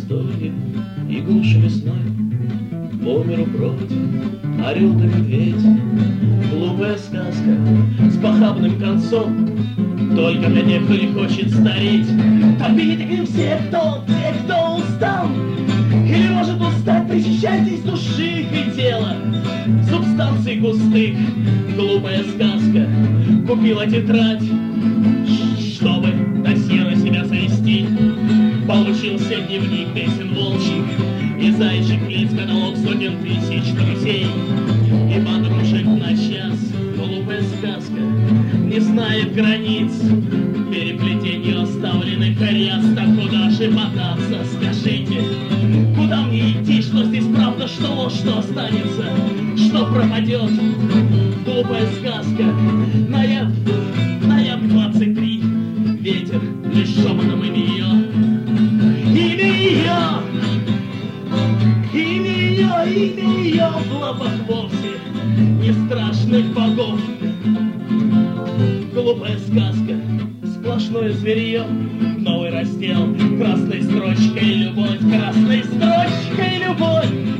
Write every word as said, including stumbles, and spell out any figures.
востоке и глуши весной. По миру бродит орел да медведь. Глупая сказка с похабным концом, только для тех, кто не хочет стареть. Победите к ним все, кто, те, кто устал, или может устать, причащайтесь души и тела. Субстанций густых, глупая сказка купила тетрадь, чтобы досье на себя завести. Получился дневник песен волчьих и зайчих лиц, каталог сотен тысяч друзей и подружек на час. Глупая сказка не знает границ, переплетенью оставленных арест. А куда же мотаться, скажите? Куда мне идти, что здесь правда, что ложь, что останется, что пропадет? Глупая сказка, ноябрь, ноябрь двадцать три, ветер лишь шепотом имя ее, имя ее, имя ее, имя ее в лапах вовсе не страшных богов. Глупая сказка, сплошное зверье, новый раздел, красной строчкой любовь, красной строчкой любовь.